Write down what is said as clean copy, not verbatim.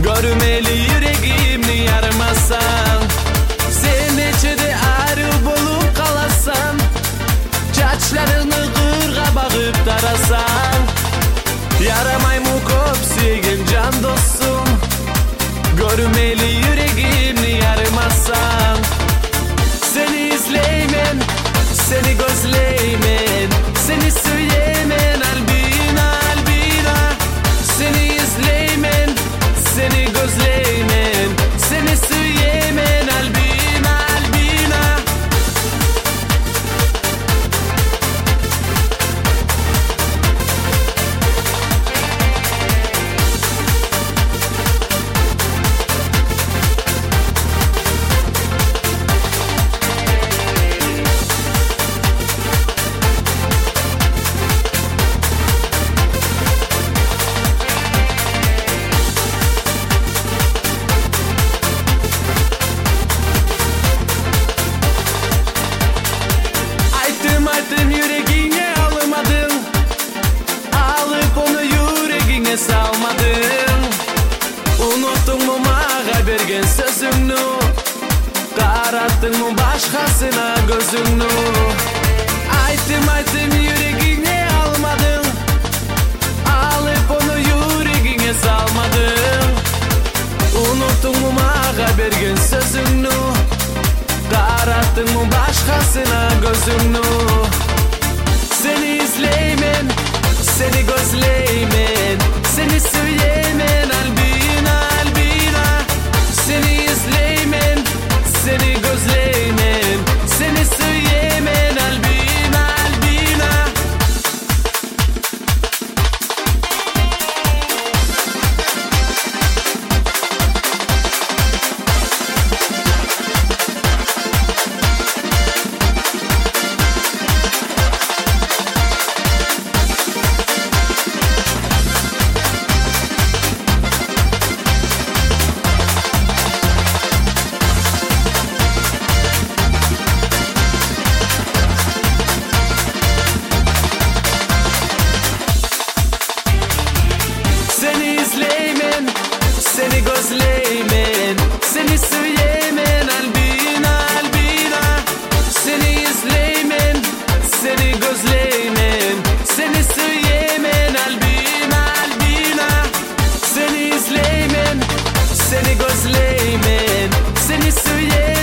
Görmeli yüreğimni yarmasan, sen içinde ayrı bulup kalasan, çaçlarını kırga bakıp tarasan, yaramay mı kop sevgim can dostum, görmeli yüreğimni yarmasan. Seni izleymen, seni gözleymen, seni söylemen albina albina. Seni izleymen, seni gözleymen, seni söylemen albina albina. Aytım yüreğine almadın, alıp onu yüreğine salmadın. Unuttun mu bana bergen sözünü, karattın mı başkasına gözünü. Aytım yüreğine almadın, alıp onu yüreğine salmadın. Unuttun mu bana bergen sözünü, karattın mı başkasına gözünü. Seni izleymen, seni gözleymen, seni söylemen albina albina. Seni izleymen, seni gözleymen, seni söylemen albina albina. Seni izleymen, seni gözleymen, seni söylemen albina albina. Seni izleymen, seni gözleymen, seni söylemen albina albina. Seni izleymen, seni gözleymen, seni söylemen